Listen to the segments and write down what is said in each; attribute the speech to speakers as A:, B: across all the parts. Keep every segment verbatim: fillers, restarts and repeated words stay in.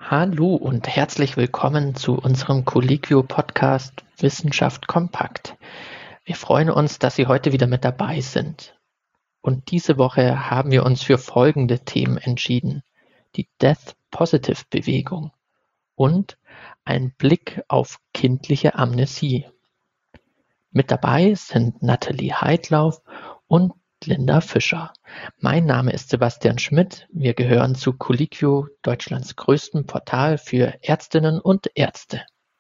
A: Hallo und herzlich willkommen zu unserem Colliquio-Podcast Wissenschaft kompakt. Wir freuen uns, dass Sie heute wieder mit dabei sind. Und diese Woche haben wir uns für folgende Themen entschieden: die Death-Positive-Bewegung und ein Blick auf kindliche Amnesie. Mit dabei sind Nathalie Heidlauf und Linda Fischer. Mein Name ist Sebastian Schmidt. Wir gehören zu Colliquio, Deutschlands größtem Portal für Ärztinnen und Ärzte.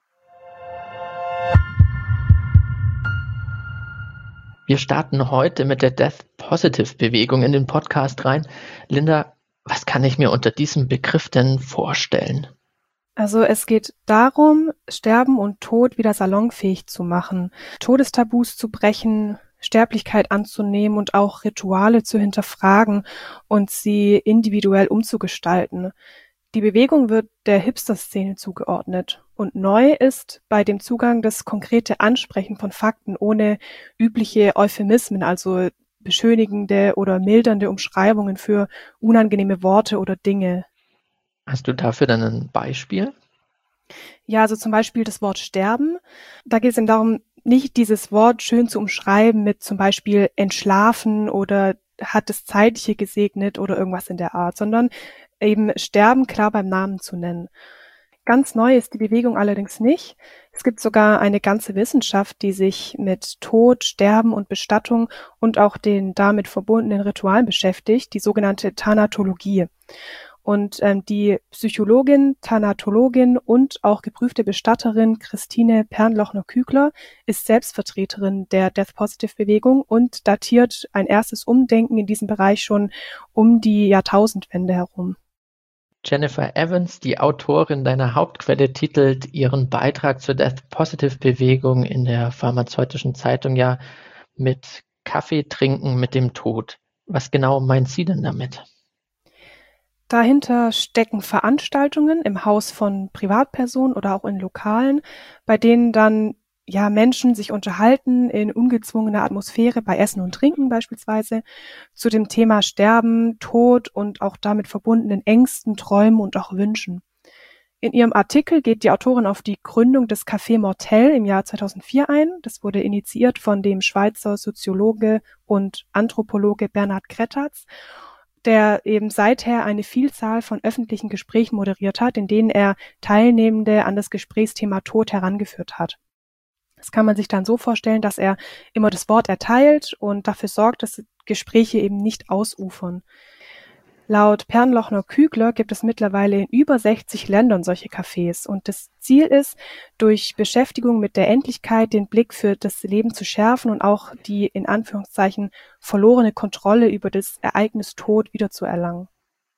A: Wir starten heute mit der Death-Positive-Bewegung in den Podcast rein. Linda, was kann ich mir unter diesem Begriff denn vorstellen?
B: Also es geht darum, Sterben und Tod wieder salonfähig zu machen, Todestabus zu brechen, Sterblichkeit anzunehmen und auch Rituale zu hinterfragen und sie individuell umzugestalten. Die Bewegung wird der Hipster-Szene zugeordnet. Und neu ist bei dem Zugang das konkrete Ansprechen von Fakten ohne übliche Euphemismen, also beschönigende oder mildernde Umschreibungen für unangenehme Worte oder Dinge.
A: Hast du dafür dann ein Beispiel?
B: Ja, also zum Beispiel das Wort sterben. Da geht es eben darum, nicht dieses Wort schön zu umschreiben mit zum Beispiel entschlafen oder hat das Zeitliche gesegnet oder irgendwas in der Art, sondern eben sterben klar beim Namen zu nennen. Ganz neu ist die Bewegung allerdings nicht. Es gibt sogar eine ganze Wissenschaft, die sich mit Tod, Sterben und Bestattung und auch den damit verbundenen Ritualen beschäftigt, die sogenannte Thanatologie. Und ähm, die Psychologin, Thanatologin und auch geprüfte Bestatterin Christine Pernlochner-Kügler ist Selbstvertreterin der Death-Positive-Bewegung und datiert ein erstes Umdenken in diesem Bereich schon um die Jahrtausendwende herum.
A: Jennifer Evans, die Autorin deiner Hauptquelle, titelt ihren Beitrag zur Death-Positive-Bewegung in der Pharmazeutischen Zeitung ja mit Kaffee trinken mit dem Tod. Was genau meint sie denn damit?
B: Dahinter stecken Veranstaltungen im Haus von Privatpersonen oder auch in Lokalen, bei denen dann ja Menschen sich unterhalten in ungezwungener Atmosphäre bei Essen und Trinken beispielsweise zu dem Thema Sterben, Tod und auch damit verbundenen Ängsten, Träumen und auch Wünschen. In ihrem Artikel geht die Autorin auf die Gründung des Café Mortel im Jahr zweitausendvier ein. Das wurde initiiert von dem Schweizer Soziologe und Anthropologe Bernhard Krettatz, der eben seither eine Vielzahl von öffentlichen Gesprächen moderiert hat, in denen er Teilnehmende an das Gesprächsthema Tod herangeführt hat. Das kann man sich dann so vorstellen, dass er immer das Wort erteilt und dafür sorgt, dass Gespräche eben nicht ausufern. Laut Pernlochner-Kügler gibt es mittlerweile in über sechzig Ländern solche Cafés und das Ziel ist, durch Beschäftigung mit der Endlichkeit den Blick für das Leben zu schärfen und auch die in Anführungszeichen verlorene Kontrolle über das Ereignis Tod wiederzuerlangen.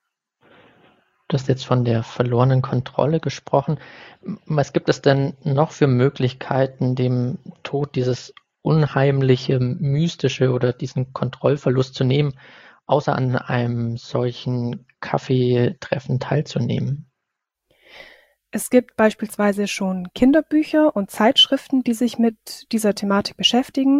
A: Du hast jetzt von der verlorenen Kontrolle gesprochen. Was gibt es denn noch für Möglichkeiten, dem Tod dieses unheimliche, mystische oder diesen Kontrollverlust zu nehmen, außer an einem solchen Kaffeetreffen teilzunehmen?
B: Es gibt beispielsweise schon Kinderbücher und Zeitschriften, die sich mit dieser Thematik beschäftigen.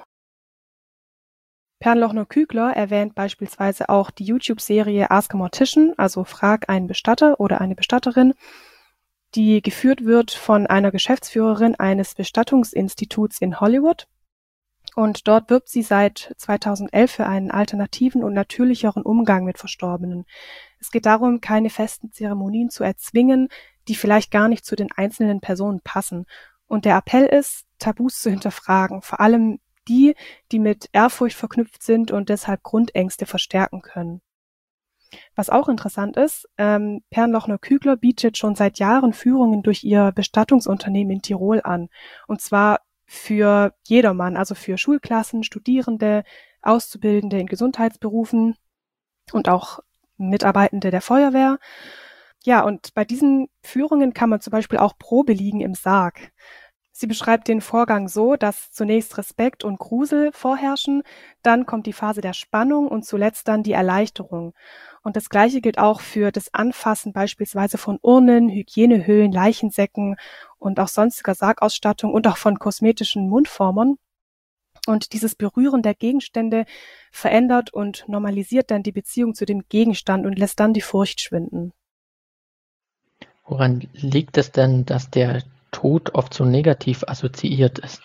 B: Pernlochner-Kügler erwähnt beispielsweise auch die YouTube-Serie Ask a Mortician, also Frag einen Bestatter oder eine Bestatterin, die geführt wird von einer Geschäftsführerin eines Bestattungsinstituts in Hollywood. Und dort wirbt sie seit zweitausendelf für einen alternativen und natürlicheren Umgang mit Verstorbenen. Es geht darum, keine festen Zeremonien zu erzwingen, die vielleicht gar nicht zu den einzelnen Personen passen. Und der Appell ist, Tabus zu hinterfragen, vor allem die, die mit Ehrfurcht verknüpft sind und deshalb Grundängste verstärken können. Was auch interessant ist, ähm, Pernlochner-Kügler bietet schon seit Jahren Führungen durch ihr Bestattungsunternehmen in Tirol an. Und zwar für jedermann, also für Schulklassen, Studierende, Auszubildende in Gesundheitsberufen und auch Mitarbeitende der Feuerwehr. Ja, und bei diesen Führungen kann man zum Beispiel auch Probe liegen im Sarg. Sie beschreibt den Vorgang so, dass zunächst Respekt und Grusel vorherrschen, dann kommt die Phase der Spannung und zuletzt dann die Erleichterung. Und das Gleiche gilt auch für das Anfassen beispielsweise von Urnen, Hygienehüllen, Leichensäcken und auch sonstiger Sargausstattung und auch von kosmetischen Mundformern. Und dieses Berühren der Gegenstände verändert und normalisiert dann die Beziehung zu dem Gegenstand und lässt dann die Furcht schwinden.
A: Woran liegt es denn, dass der Tod oft so negativ assoziiert ist?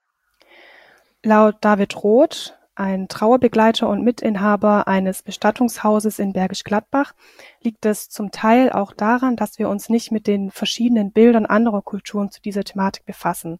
B: Laut David Roth, ein Trauerbegleiter und Mitinhaber eines Bestattungshauses in Bergisch Gladbach, liegt es zum Teil auch daran, dass wir uns nicht mit den verschiedenen Bildern anderer Kulturen zu dieser Thematik befassen.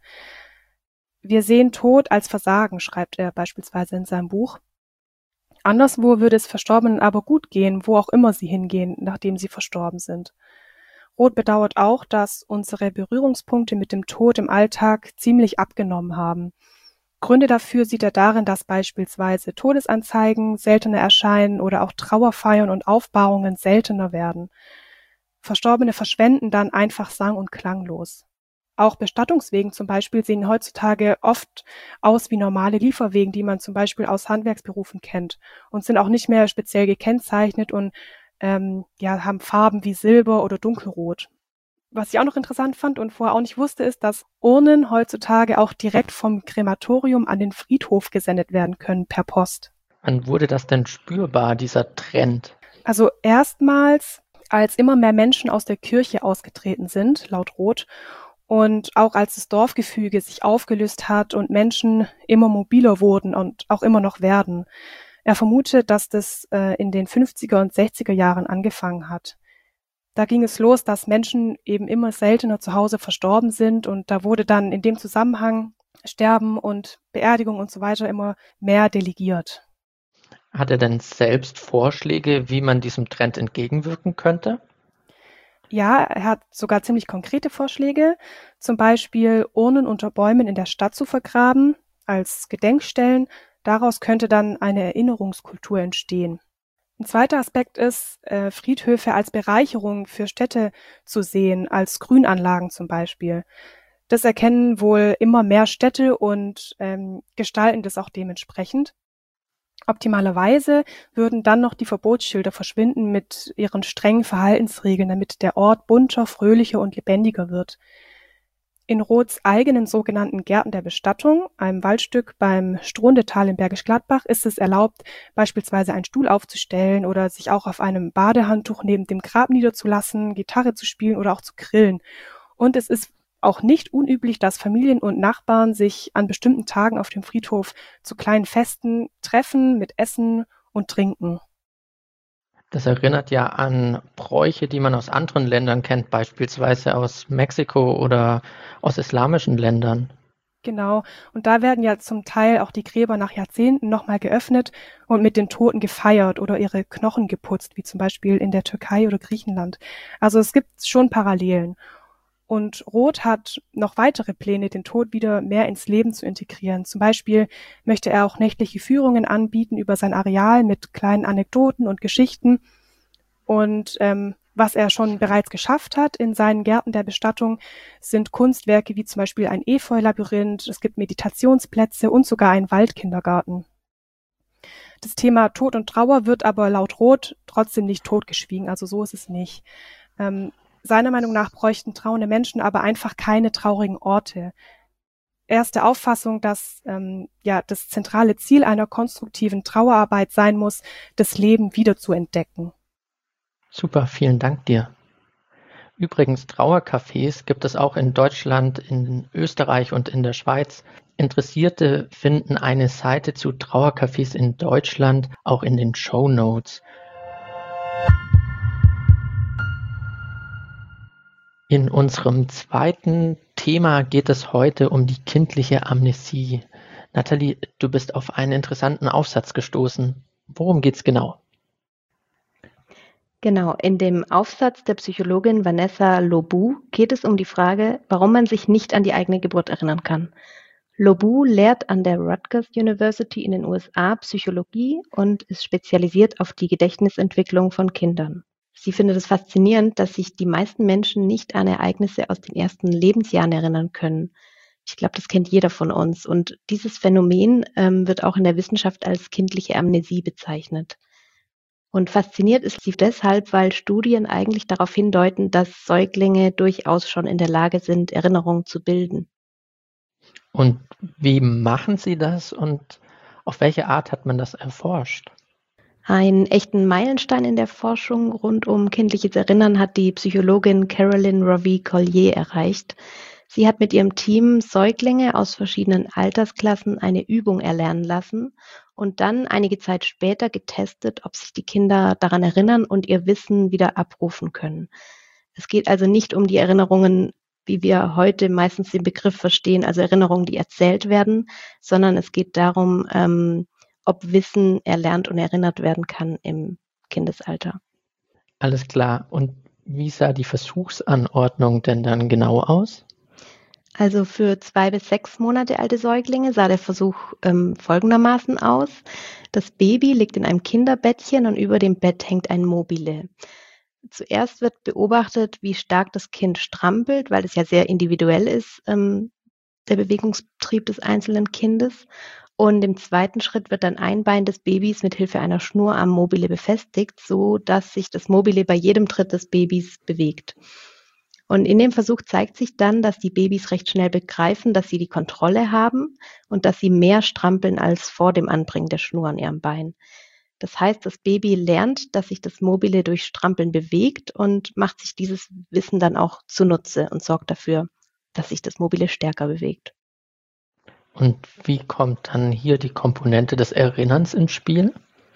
B: Wir sehen Tod als Versagen, schreibt er beispielsweise in seinem Buch. Anderswo würde es Verstorbenen aber gut gehen, wo auch immer sie hingehen, nachdem sie verstorben sind. Roth bedauert auch, dass unsere Berührungspunkte mit dem Tod im Alltag ziemlich abgenommen haben. Gründe dafür sieht er darin, dass beispielsweise Todesanzeigen seltener erscheinen oder auch Trauerfeiern und Aufbahrungen seltener werden. Verstorbene verschwenden dann einfach sang- und klanglos. Auch Bestattungswegen zum Beispiel sehen heutzutage oft aus wie normale Lieferwegen, die man zum Beispiel aus Handwerksberufen kennt und sind auch nicht mehr speziell gekennzeichnet und ähm, ja, haben Farben wie Silber oder Dunkelrot. Was ich auch noch interessant fand und vorher auch nicht wusste, ist, dass Urnen heutzutage auch direkt vom Krematorium an den Friedhof gesendet werden können per Post.
A: Wann wurde das denn spürbar, dieser Trend?
B: Also erstmals, als immer mehr Menschen aus der Kirche ausgetreten sind, laut Roth, und auch als das Dorfgefüge sich aufgelöst hat und Menschen immer mobiler wurden und auch immer noch werden. Er vermutet, dass das äh, in den fünfziger und sechziger Jahren angefangen hat. Da ging es los, dass Menschen eben immer seltener zu Hause verstorben sind und da wurde dann in dem Zusammenhang Sterben und Beerdigung und so weiter immer mehr delegiert.
A: Hat er denn selbst Vorschläge, wie man diesem Trend entgegenwirken könnte?
B: Ja, er hat sogar ziemlich konkrete Vorschläge, zum Beispiel Urnen unter Bäumen in der Stadt zu vergraben, als Gedenkstellen. Daraus könnte dann eine Erinnerungskultur entstehen. Ein zweiter Aspekt ist, äh, Friedhöfe als Bereicherung für Städte zu sehen, als Grünanlagen zum Beispiel. Das erkennen wohl immer mehr Städte und ähm, gestalten das auch dementsprechend. Optimalerweise würden dann noch die Verbotsschilder verschwinden mit ihren strengen Verhaltensregeln, damit der Ort bunter, fröhlicher und lebendiger wird. In Roths eigenen sogenannten Gärten der Bestattung, einem Waldstück beim Strundetal in Bergisch Gladbach, ist es erlaubt, beispielsweise einen Stuhl aufzustellen oder sich auch auf einem Badehandtuch neben dem Grab niederzulassen, Gitarre zu spielen oder auch zu grillen. Und es ist auch nicht unüblich, dass Familien und Nachbarn sich an bestimmten Tagen auf dem Friedhof zu kleinen Festen treffen mit Essen und Trinken.
A: Das erinnert ja an Bräuche, die man aus anderen Ländern kennt, beispielsweise aus Mexiko oder aus islamischen Ländern.
B: Genau. Und da werden ja zum Teil auch die Gräber nach Jahrzehnten nochmal geöffnet und mit den Toten gefeiert oder ihre Knochen geputzt, wie zum Beispiel in der Türkei oder Griechenland. Also es gibt schon Parallelen. Und Roth hat noch weitere Pläne, den Tod wieder mehr ins Leben zu integrieren. Zum Beispiel möchte er auch nächtliche Führungen anbieten über sein Areal mit kleinen Anekdoten und Geschichten. Und ähm, was er schon bereits geschafft hat in seinen Gärten der Bestattung, sind Kunstwerke wie zum Beispiel ein Efeu-Labyrinth, es gibt Meditationsplätze und sogar einen Waldkindergarten. Das Thema Tod und Trauer wird aber laut Roth trotzdem nicht totgeschwiegen, also so ist es nicht. Ähm, Seiner Meinung nach bräuchten trauernde Menschen aber einfach keine traurigen Orte. Er ist der Auffassung, dass ähm, ja das zentrale Ziel einer konstruktiven Trauerarbeit sein muss, das Leben wieder zu entdecken.
A: Super, vielen Dank dir. Übrigens, Trauercafés gibt es auch in Deutschland, in Österreich und in der Schweiz. Interessierte finden eine Seite zu Trauercafés in Deutschland auch in den Shownotes. In unserem zweiten Thema geht es heute um die kindliche Amnesie. Nathalie, du bist auf einen interessanten Aufsatz gestoßen. Worum geht's genau?
C: Genau, in dem Aufsatz der Psychologin Vanessa Lobu geht es um die Frage, warum man sich nicht an die eigene Geburt erinnern kann. Lobu lehrt an der Rutgers University in den U S A Psychologie und ist spezialisiert auf die Gedächtnisentwicklung von Kindern. Sie findet es faszinierend, dass sich die meisten Menschen nicht an Ereignisse aus den ersten Lebensjahren erinnern können. Ich glaube, das kennt jeder von uns. Und dieses Phänomen ähm, wird auch in der Wissenschaft als kindliche Amnesie bezeichnet. Und fasziniert ist sie deshalb, weil Studien eigentlich darauf hindeuten, dass Säuglinge durchaus schon in der Lage sind, Erinnerungen zu bilden.
A: Und wie machen sie das und auf welche Art hat man das erforscht?
C: Einen echten Meilenstein in der Forschung rund um kindliches Erinnern hat die Psychologin Carolyn Rovee-Collier erreicht. Sie hat mit ihrem Team Säuglinge aus verschiedenen Altersklassen eine Übung erlernen lassen und dann einige Zeit später getestet, ob sich die Kinder daran erinnern und ihr Wissen wieder abrufen können. Es geht also nicht um die Erinnerungen, wie wir heute meistens den Begriff verstehen, also Erinnerungen, die erzählt werden, sondern es geht darum, ähm, ob Wissen erlernt und erinnert werden kann im Kindesalter.
A: Alles klar. Und wie sah die Versuchsanordnung denn dann genau aus?
C: Also für zwei bis sechs Monate alte Säuglinge sah der Versuch ähm, folgendermaßen aus. Das Baby liegt in einem Kinderbettchen und über dem Bett hängt ein Mobile. Zuerst wird beobachtet, wie stark das Kind strampelt, weil es ja sehr individuell ist, ähm, der Bewegungstrieb des einzelnen Kindes. Und im zweiten Schritt wird dann ein Bein des Babys mit Hilfe einer Schnur am Mobile befestigt, so dass sich das Mobile bei jedem Tritt des Babys bewegt. Und in dem Versuch zeigt sich dann, dass die Babys recht schnell begreifen, dass sie die Kontrolle haben und dass sie mehr strampeln als vor dem Anbringen der Schnur an ihrem Bein. Das heißt, das Baby lernt, dass sich das Mobile durch Strampeln bewegt und macht sich dieses Wissen dann auch zunutze und sorgt dafür, dass sich das Mobile stärker bewegt.
A: Und wie kommt dann hier die Komponente des Erinnerns ins Spiel?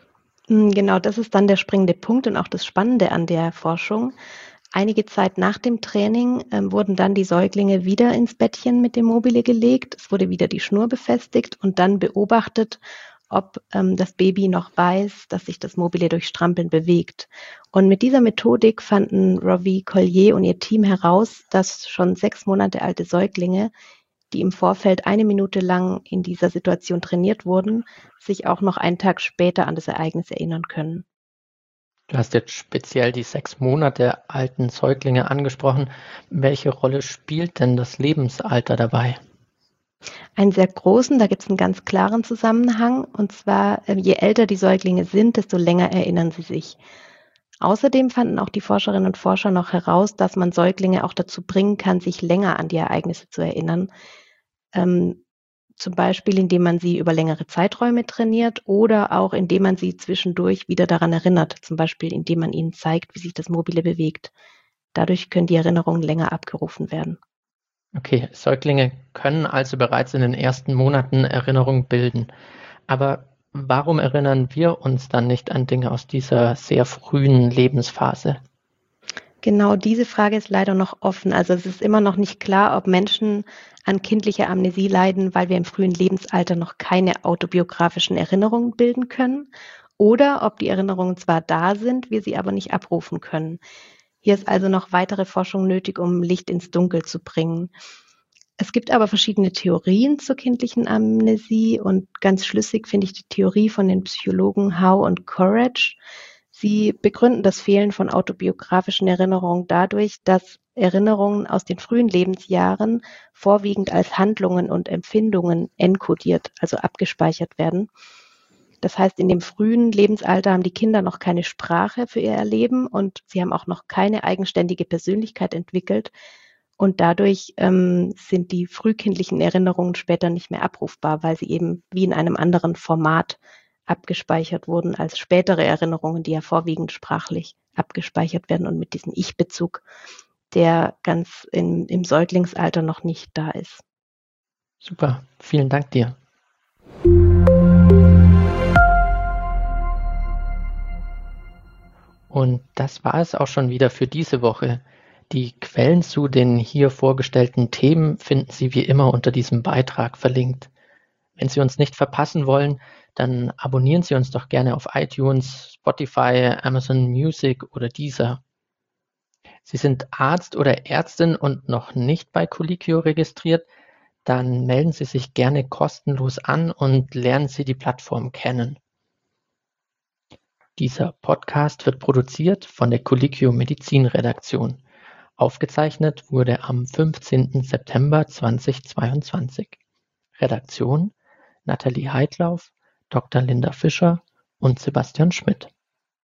C: Genau, das ist dann der springende Punkt und auch das Spannende an der Forschung. Einige Zeit nach dem Training ähm, wurden dann die Säuglinge wieder ins Bettchen mit dem Mobile gelegt. Es wurde wieder die Schnur befestigt und dann beobachtet, ob ähm, das Baby noch weiß, dass sich das Mobile durch Strampeln bewegt. Und mit dieser Methodik fanden Rovee-Collier und ihr Team heraus, dass schon sechs Monate alte Säuglinge, die im Vorfeld eine Minute lang in dieser Situation trainiert wurden, sich auch noch einen Tag später an das Ereignis erinnern können.
A: Du hast jetzt speziell die sechs Monate alten Säuglinge angesprochen. Welche Rolle spielt denn das Lebensalter dabei?
C: Einen sehr großen, da gibt es einen ganz klaren Zusammenhang. Und zwar, je älter die Säuglinge sind, desto länger erinnern sie sich. Außerdem fanden auch die Forscherinnen und Forscher noch heraus, dass man Säuglinge auch dazu bringen kann, sich länger an die Ereignisse zu erinnern. Ähm, zum Beispiel, indem man sie über längere Zeiträume trainiert oder auch indem man sie zwischendurch wieder daran erinnert. Zum Beispiel, indem man ihnen zeigt, wie sich das Mobile bewegt. Dadurch können die Erinnerungen länger abgerufen werden.
A: Okay, Säuglinge können also bereits in den ersten Monaten Erinnerungen bilden. Aber warum erinnern wir uns dann nicht an Dinge aus dieser sehr frühen Lebensphase?
C: Genau diese Frage ist leider noch offen. Also es ist immer noch nicht klar, ob Menschen an kindlicher Amnesie leiden, weil wir im frühen Lebensalter noch keine autobiografischen Erinnerungen bilden können oder ob die Erinnerungen zwar da sind, wir sie aber nicht abrufen können. Hier ist also noch weitere Forschung nötig, um Licht ins Dunkel zu bringen. Es gibt aber verschiedene Theorien zur kindlichen Amnesie und ganz schlüssig finde ich die Theorie von den Psychologen Howe und Courage. Sie begründen das Fehlen von autobiografischen Erinnerungen dadurch, dass Erinnerungen aus den frühen Lebensjahren vorwiegend als Handlungen und Empfindungen enkodiert, also abgespeichert werden. Das heißt, in dem frühen Lebensalter haben die Kinder noch keine Sprache für ihr Erleben und sie haben auch noch keine eigenständige Persönlichkeit entwickelt. Und dadurch ähm, sind die frühkindlichen Erinnerungen später nicht mehr abrufbar, weil sie eben wie in einem anderen Format abgespeichert wurden als spätere Erinnerungen, die ja vorwiegend sprachlich abgespeichert werden und mit diesem Ich-Bezug, der ganz in, im Säuglingsalter noch nicht da ist.
A: Super, vielen Dank dir. Und das war es auch schon wieder für diese Woche. Die Quellen zu den hier vorgestellten Themen finden Sie wie immer unter diesem Beitrag verlinkt. Wenn Sie uns nicht verpassen wollen, dann abonnieren Sie uns doch gerne auf iTunes, Spotify, Amazon Music oder Deezer. Sie sind Arzt oder Ärztin und noch nicht bei Colliquio registriert, dann melden Sie sich gerne kostenlos an und lernen Sie die Plattform kennen. Dieser Podcast wird produziert von der Colliquio Medizin-Redaktion. Aufgezeichnet wurde am fünfzehnten September zweitausendzweiundzwanzig. Redaktion Nathalie Heidlauf, Doktor Linda Fischer und Sebastian Schmidt.